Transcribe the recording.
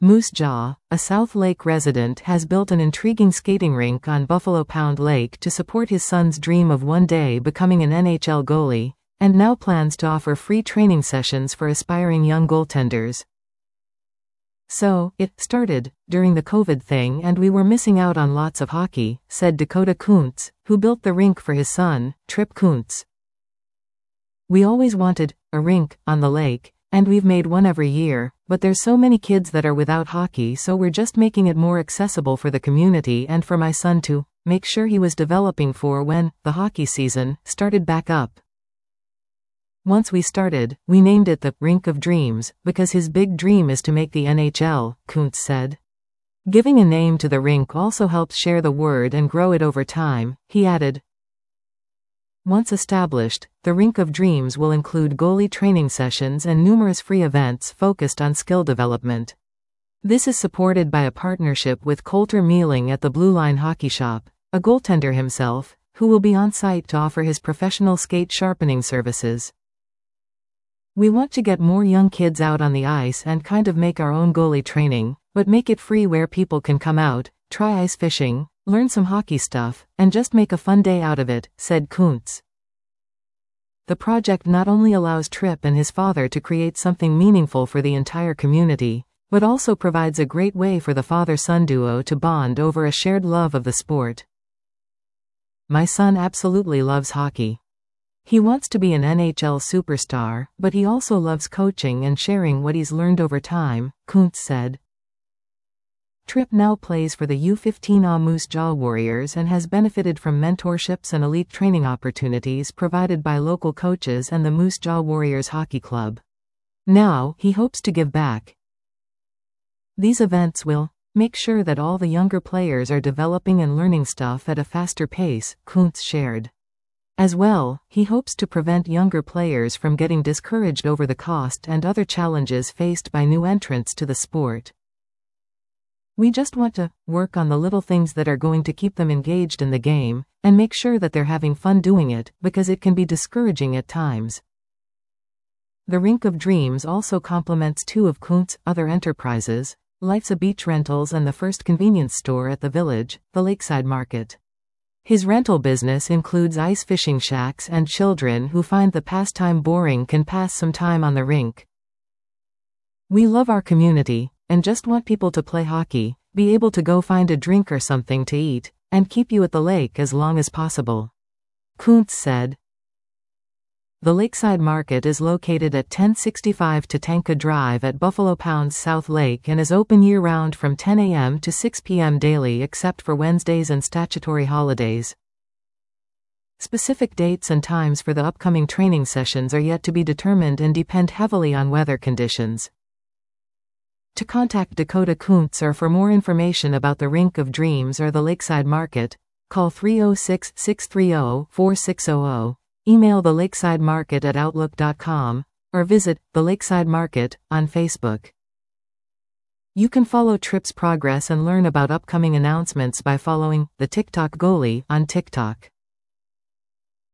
Moose Jaw, a South Lake resident, has built an intriguing skating rink on Buffalo Pound Lake to support his son's dream of one day becoming an NHL goalie, and now plans to offer free training sessions for aspiring young goaltenders. "So, it started during the COVID thing and we were missing out on lots of hockey," said Dakota Kuntz, who built the rink for his son, Trip Kuntz. "We always wanted a rink on the lake, and we've made one every year, but there's so many kids that are without hockey, so we're just making it more accessible for the community and for my son to make sure he was developing for when the hockey season started back up. Once we started, we named it the Rink of Dreams, because his big dream is to make the NHL," Kuntz said. "Giving a name to the rink also helps share the word and grow it over time," he added. Once established, the Rink of Dreams will include goalie training sessions and numerous free events focused on skill development. This is supported by a partnership with Coulter Mealing at the Blue Line Hockey Shop, a goaltender himself, who will be on site to offer his professional skate sharpening services. "We want to get more young kids out on the ice and kind of make our own goalie training, but make it free where people can come out, try ice fishing, learn some hockey stuff, and just make a fun day out of it," said Kuntz. The project not only allows Trip and his father to create something meaningful for the entire community, but also provides a great way for the father-son duo to bond over a shared love of the sport. "My son absolutely loves hockey. He wants to be an NHL superstar, but he also loves coaching and sharing what he's learned over time," Kuntz said. Trip now plays for the U15A Moose Jaw Warriors and has benefited from mentorships and elite training opportunities provided by local coaches and the Moose Jaw Warriors Hockey Club. Now, he hopes to give back. "These events will make sure that all the younger players are developing and learning stuff at a faster pace," Kuntz shared. As well, he hopes to prevent younger players from getting discouraged over the cost and other challenges faced by new entrants to the sport. "We just want to work on the little things that are going to keep them engaged in the game, and make sure that they're having fun doing it, because it can be discouraging at times." The Rink of Dreams also complements two of Kuntz's other enterprises, Life's a Beach Rentals and the first convenience store at the village, the Lakeside Market. His rental business includes ice fishing shacks, and children who find the pastime boring can pass some time on the rink. "We love our community, and just want people to play hockey, be able to go find a drink or something to eat, and keep you at the lake as long as possible," Kuntz said. The Lakeside Market is located at 1065 Tatanka Drive at Buffalo Pound's South Lake and is open year-round from 10 a.m. to 6 p.m. daily except for Wednesdays and statutory holidays. Specific dates and times for the upcoming training sessions are yet to be determined and depend heavily on weather conditions. To contact Dakota Kuntz or for more information about the Rink of Dreams or the Lakeside Market, call 306-630-4600. Email the Lakeside Market at outlook.com, or visit the Lakeside Market on Facebook. You can follow Trip's progress and learn about upcoming announcements by following the TikTok Goalie on TikTok.